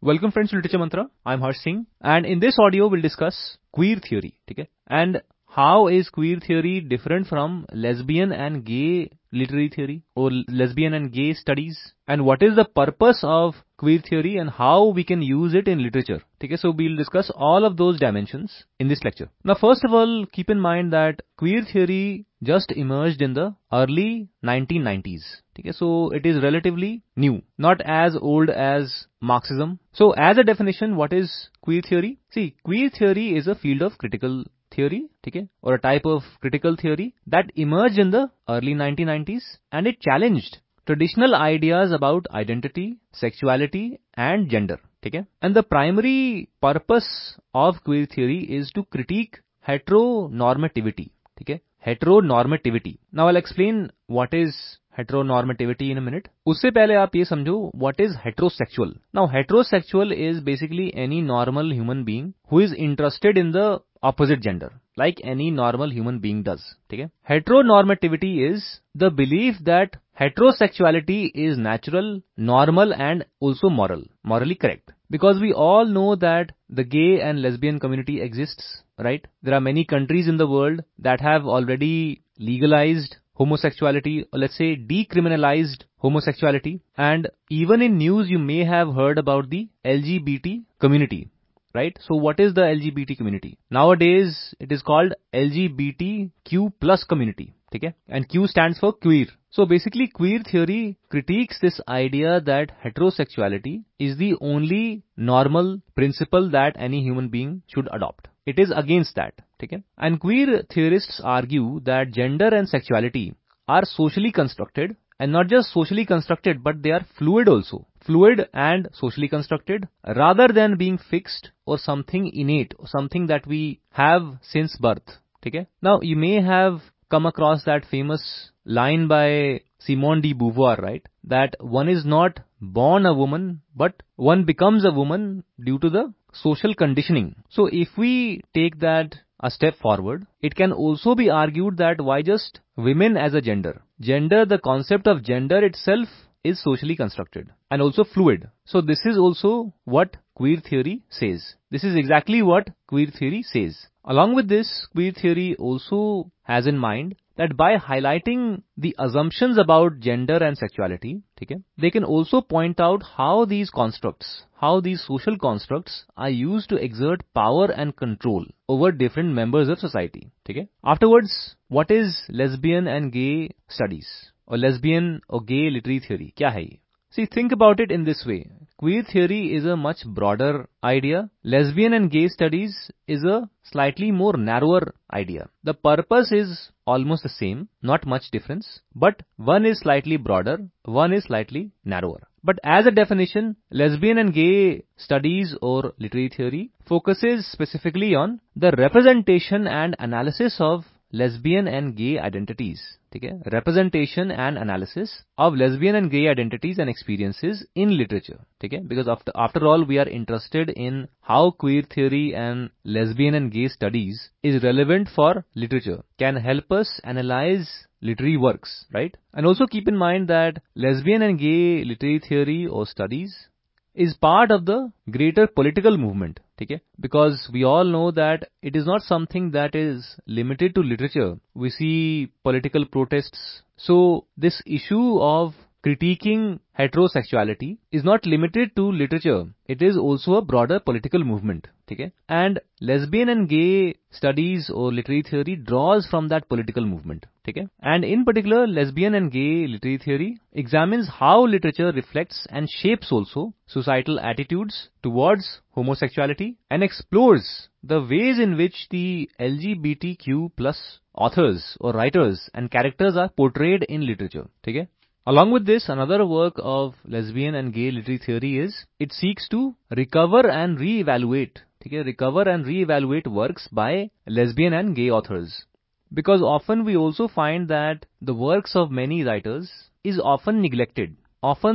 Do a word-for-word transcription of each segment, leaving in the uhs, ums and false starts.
Welcome friends to Literature Mantra. I'm Harsh Singh and in this audio we'll discuss queer theory, okay? And how is queer theory different from lesbian and gay literary theory or lesbian and gay studies? And what is the purpose of queer theory and how we can use it in literature? Okay, so we'll discuss all of those dimensions in this lecture. Now first of all, keep in mind that queer theory just emerged in the early nineteen nineties. Okay, so it is relatively new, not as old as Marxism. So as a definition, what is queer theory? See, queer theory is a field of critical theory, okay, or a type of critical theory that emerged in the early nineteen nineties and it challenged traditional ideas about identity, sexuality and gender, okay? And the primary purpose of queer theory is to critique heteronormativity, okay? Heteronormativity. Now I'll explain what is heteronormativity in a minute. उससे पहले आप ये समझो what is heterosexual. Now heterosexual is basically any normal human being who is interested in the opposite gender, like any normal human being does. ठीक है? Heteronormativity is the belief that heterosexuality is natural, normal and also moral, morally correct. Because we all know that the gay and lesbian community exists, right? There are many countries in the world that have already legalized homosexuality, or let's say decriminalized homosexuality. And even in news you may have heard about the L G B T community, right? So what is the L G B T community? Nowadays it is called L G B T Q plus community, okay? And Q stands for queer. So basically queer theory critiques this idea that heterosexuality is the only normal principle that any human being should adopt. It is against that, okay? And queer theorists argue that gender and sexuality are socially constructed, and not just socially constructed but they are fluid also. Fluid and socially constructed rather than being fixed or something innate or something that we have since birth, okay? Now you may have come across that famous line by Simone de Beauvoir, right? That one is not born a woman, but one becomes a woman due to the social conditioning. So if we take that a step forward, it can also be argued that why just women as a gender? Gender, the concept of gender itself is socially constructed and also fluid. So this is also what queer theory says. This is exactly what queer theory says. Along with this, queer theory also has in mind that by highlighting the assumptions about gender and sexuality, okay, they can also point out how these constructs, how these social constructs are used to exert power and control over different members of society. Okay? Afterwards, what is lesbian and gay studies? Or lesbian or gay literary theory? क्या है ये? See, think about it in this way. Queer theory is a much broader idea. Lesbian and gay studies is a slightly more narrower idea. The purpose is almost the same, not much difference, but one is slightly broader, one is slightly narrower. But as a definition, lesbian and gay studies or literary theory focuses specifically on the representation and analysis of lesbian and gay identities. Okay? Representation and analysis of lesbian and gay identities and experiences in literature. Okay? Because after, after all, we are interested in how queer theory and lesbian and gay studies is relevant for literature, can help us analyze literary works, right? And also keep in mind that lesbian and gay literary theory or studies is part of the greater political movement, okay? Because we all know that it is not something that is limited to literature. We see political protests. So this issue of critiquing heterosexuality is not limited to literature. It is also a broader political movement, okay? And lesbian and gay studies or literary theory draws from that political movement, okay? And in particular, lesbian and gay literary theory examines how literature reflects and shapes also societal attitudes towards homosexuality and explores the ways in which the L G B T Q plus authors or writers and characters are portrayed in literature, okay? Along with this, another work of lesbian and gay literary theory is it seeks to recover and re-evaluate, okay, recover and re-evaluate works by lesbian and gay authors. Because often we also find that the works of many writers is often neglected. Often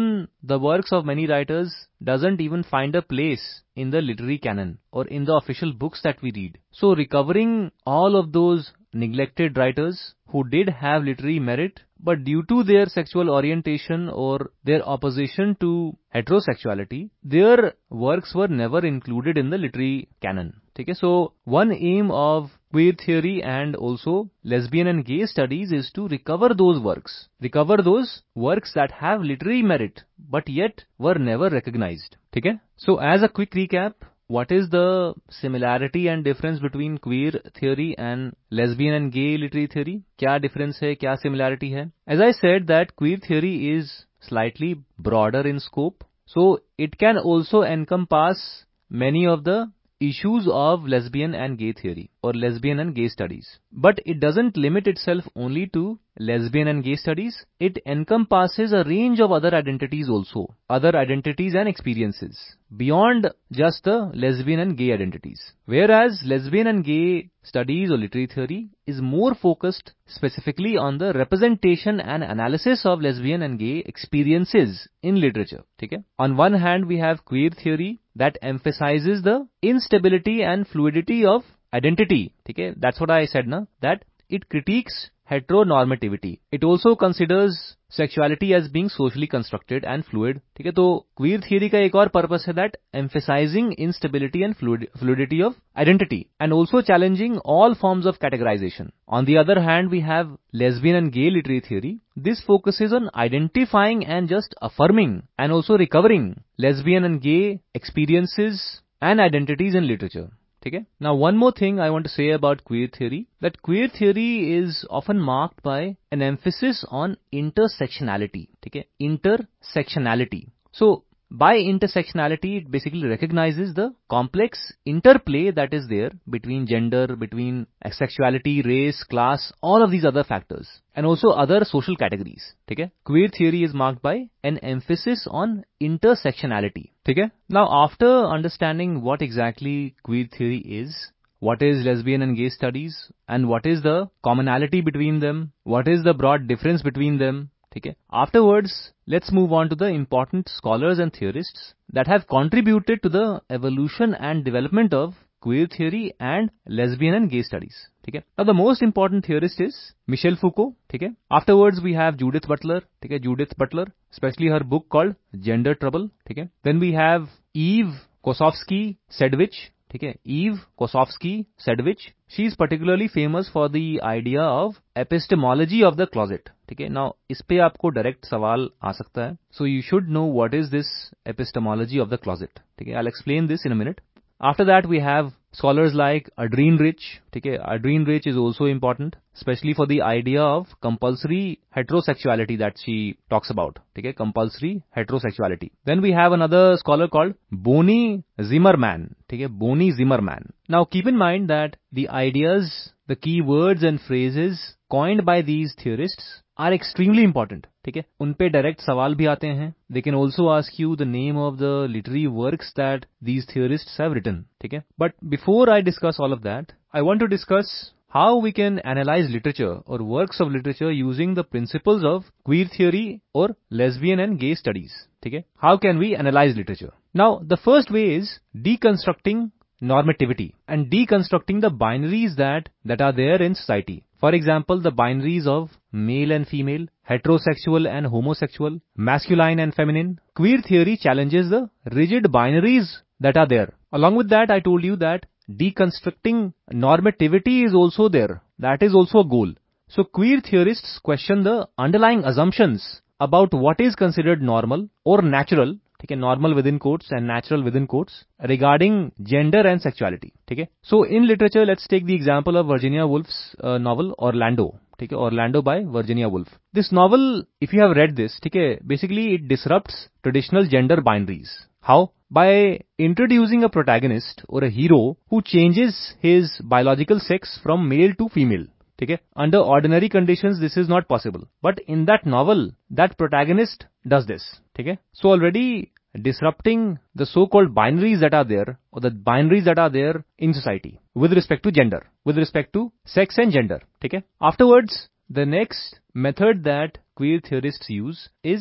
the works of many writers doesn't even find a place in the literary canon or in the official books that we read. So recovering all of those neglected writers who did have literary merit, but due to their sexual orientation or their opposition to heterosexuality, their works were never included in the literary canon. Okay, so one aim of queer theory and also lesbian and gay studies is to recover those works, recover those works that have literary merit but yet were never recognized. Okay, so as a quick recap, what is the similarity and difference between queer theory and lesbian and gay literary theory? क्या difference है, क्या similarity है? As I said that queer theory is slightly broader in scope, so it can also encompass many of the issues of lesbian and gay theory or lesbian and gay studies. But it doesn't limit itself only to lesbian and gay studies. It encompasses a range of other identities also, other identities and experiences beyond just the lesbian and gay identities. Whereas lesbian and gay studies or literary theory is more focused specifically on the representation and analysis of lesbian and gay experiences in literature. Okay? On one hand, we have queer theory that emphasizes the instability and fluidity of identity. Okay? That's what I said, na? That it critiques heteronormativity. It also considers sexuality as being socially constructed and fluid. ठीक है, तो queer theory का एक और purpose है that emphasizing instability and fluid, fluidity of identity and also challenging all forms of categorization. On the other hand, we have lesbian and gay literary theory. This focuses on identifying and just affirming and also recovering lesbian and gay experiences and identities in literature. Okay? Now, one more thing I want to say about queer theory, that queer theory is often marked by an emphasis on intersectionality. Okay? Intersectionality. So, by intersectionality, it basically recognizes the complex interplay that is there between gender, between sexuality, race, class, all of these other factors, and also other social categories. Okay? Queer theory is marked by an emphasis on intersectionality. Okay? Now, after understanding what exactly queer theory is, what is lesbian and gay studies, and what is the commonality between them, what is the broad difference between them, okay? Afterwards, let's move on to the important scholars and theorists that have contributed to the evolution and development of queer theory and lesbian and gay studies. Okay? Now, the most important theorist is Michel Foucault. Okay? Afterwards, we have Judith Butler. Okay? Judith Butler, especially her book called Gender Trouble. Okay? Then we have Eve Kosofsky-Sedgwick. Okay? Eve Kosofsky-Sedgwick. She is particularly famous for the idea of epistemology of the closet. Okay? Now, इस पे आपको direct सवाल आ सकता है. So you should know what is this epistemology of the closet. Okay? I'll explain this in a minute. After that, we have scholars like Adrienne Rich. Okay? Adrienne Rich is also important, especially for the idea of compulsory heterosexuality that she talks about. Okay? Compulsory heterosexuality. Then we have another scholar called Bonnie Zimmerman. Okay? Bonnie Zimmerman. Now, keep in mind that the ideas, the key words and phrases coined by these theorists are extremely important. ठीक है, उन पे direct सवाल भी आते हैं. They can also ask you the name of the literary works that these theorists have written. ठीक है, but before I discuss all of that, I want to discuss how we can analyze literature or works of literature using the principles of queer theory or lesbian and gay studies. ठीक है, how can we analyze literature? Now, the first way is deconstructing normativity and deconstructing the binaries that that are there in society. For example, the binaries of male and female, heterosexual and homosexual, masculine and feminine. Queer theory challenges the rigid binaries that are there. Along with that, I told you that deconstructing normativity is also there. That is also a goal. So queer theorists question the underlying assumptions about what is considered normal or natural, ठीक है, normal within quotes and natural within quotes, regarding gender and sexuality. ठीक है, so in literature, let's take the example of Virginia Woolf's uh, novel Orlando. ठीक है, Orlando by Virginia Woolf. This novel, if you have read this, ठीक है, basically it disrupts traditional gender binaries. How? By introducing a protagonist or a hero who changes his biological sex from male to female. ठीक है, under ordinary conditions this is not possible, but in that novel that protagonist does this. ठीक है, so already disrupting the so-called binaries that are there or the binaries that are there in society with respect to gender, with respect to sex and gender. ठीक है, afterwards the next method that queer theorists use is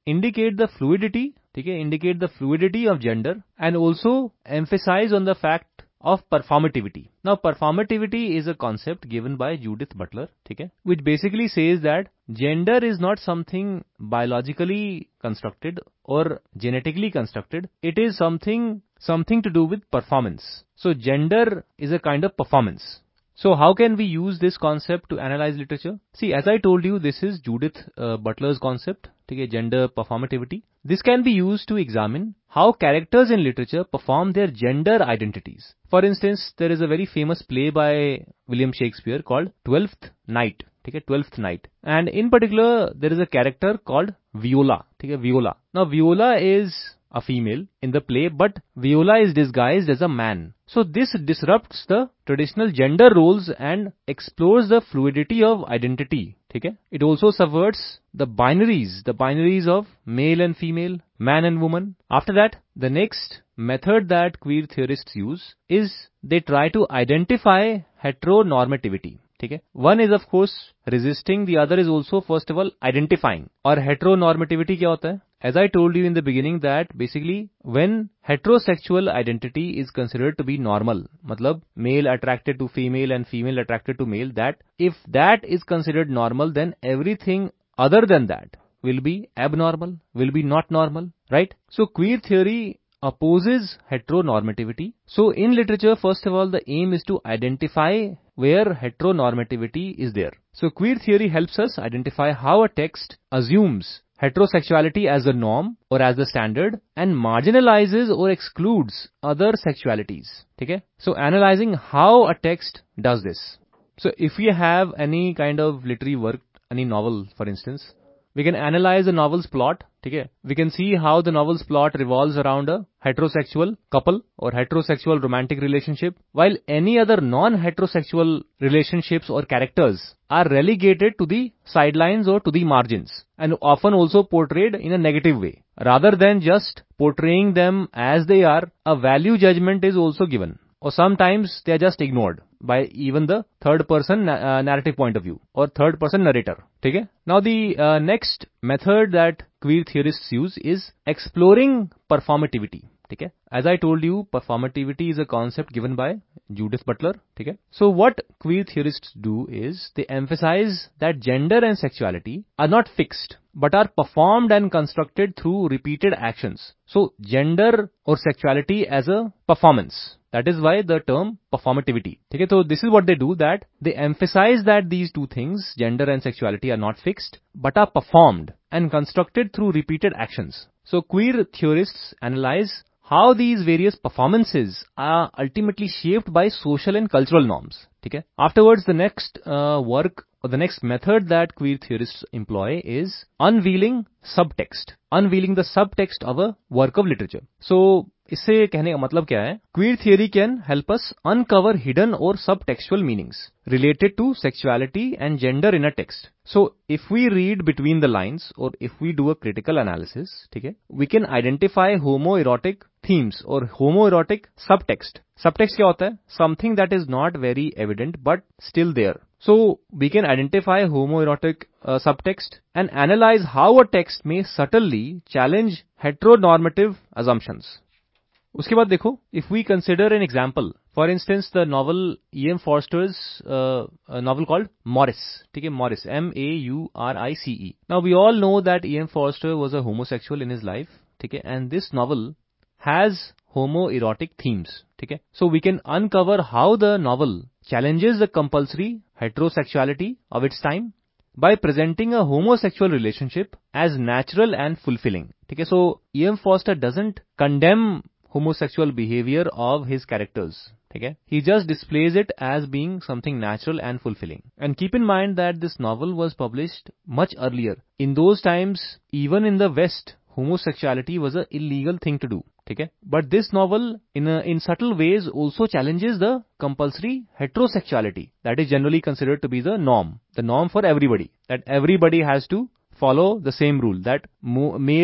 indicate the fluidity, ठीक है, indicate the fluidity of gender and also emphasize on the fact of performativity. Now, performativity is a concept given by Judith Butler, ठीक है, which basically says that gender is not something biologically constructed or genetically constructed. It is something something to do with performance. So, gender is a kind of performance. So, how can we use this concept to analyze literature? See, as I told you, this is Judith uh, Butler's concept, okay, gender performativity. This can be used to examine how characters in literature perform their gender identities. For instance, there is a very famous play by William Shakespeare called Twelfth Night, okay, Twelfth Night. And in particular, there is a character called Viola, okay, Viola. Now, Viola is a female in the play, but Viola is disguised as a man. So this disrupts the traditional gender roles and explores the fluidity of identity. Okay? It also subverts the binaries, the binaries of male and female, man and woman. After that, the next method that queer theorists use is they try to identify heteronormativity. Okay? One is of course resisting, the other is also first of all identifying. और heteronormativity क्या होता है? As I told you in the beginning that basically when heterosexual identity is considered to be normal, मतलब male attracted to female and female attracted to male, that if that is considered normal, then everything other than that will be abnormal, will be not normal, right? So queer theory opposes heteronormativity. So in literature, first of all, the aim is to identify where heteronormativity is there. So queer theory helps us identify how a text assumes heterosexuality as the norm or as the standard and marginalizes or excludes other sexualities. Okay? So analyzing how a text does this. So if we have any kind of literary work, any novel for instance, we can analyze the novel's plot. Okay? We can see how the novel's plot revolves around a heterosexual couple or heterosexual romantic relationship, while any other non-heterosexual relationships or characters are relegated to the sidelines or to the margins and often also portrayed in a negative way. Rather than just portraying them as they are, a value judgment is also given. Or sometimes they are just ignored by even the third person uh, narrative point of view or third person narrator. Okay? Now the uh, next method that queer theorists use is exploring performativity. Okay? As I told you, performativity is a concept given by Judith Butler. Okay? So what queer theorists do is they emphasize that gender and sexuality are not fixed but are performed and constructed through repeated actions. So gender or sexuality as a performance. That is why the term performativity. Okay, so this is what they do, that they emphasize that these two things, gender and sexuality, are not fixed, but are performed and constructed through repeated actions. So queer theorists analyze how these various performances are ultimately shaped by social and cultural norms. Okay? Afterwards, the next uh, work or the next method that queer theorists employ is unveiling subtext. Unveiling the subtext of a work of literature. So, इससे कहने का मतलब क्या है? Queer theory can help us uncover hidden or subtextual meanings related to sexuality and gender in a text. So, if we read between the lines or if we do a critical analysis, ठीक है, we can identify homoerotic themes or homoerotic subtext. Subtext क्या होता है? Something that is not very evident but still there. So, we can identify homoerotic uh, subtext and analyze how a text may subtly challenge heteronormative assumptions. उसके बाद देखो, if we consider an example, for instance, the novel E M Forster's uh, a novel called Morris, ठीक है, Morris, M A U R I C E. Now we all know that E M Forster was a homosexual in his life, ठीक है, and this novel has homoerotic themes, ठीक है. So we can uncover how the novel challenges the compulsory heterosexuality of its time by presenting a homosexual relationship as natural and fulfilling. ठीक है. So E M Forster doesn't condemn homosexual behavior of his characters. Okay? He just displays it as being something natural and fulfilling. And keep in mind that this novel was published much earlier. In those times, even in the West, homosexuality was an illegal thing to do. Okay? But this novel, in a, in subtle ways, also challenges the compulsory heterosexuality that is generally considered to be the norm. The norm for everybody. That everybody has to follow the same rule. That mo- male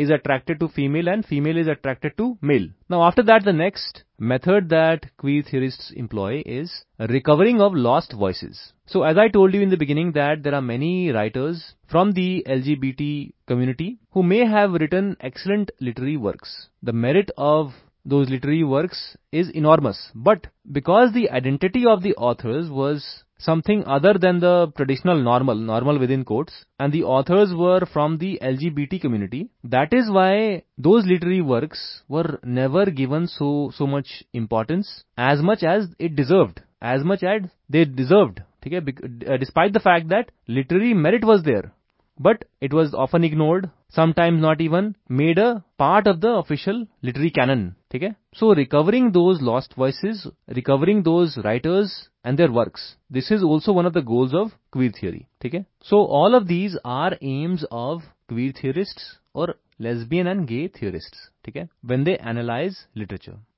is attracted to female and female is attracted to male. Now after that, the next method that queer theorists employ is recovering of lost voices. So as I told you in the beginning that there are many writers from the L G B T community who may have written excellent literary works. The merit of those literary works is enormous, but because the identity of the authors was something other than the traditional normal, normal within quotes, and the authors were from the L G B T community, that is why those literary works were never given so so much importance as much as it deserved, as much as they deserved, okay? Bec- uh, despite the fact that literary merit was there, but it was often ignored, sometimes not even made a part of the official literary canon, okay? So recovering those lost voices, recovering those writers and their works, this is also one of the goals of queer theory, okay? So all of these are aims of queer theorists or lesbian and gay theorists, okay, when they analyze literature.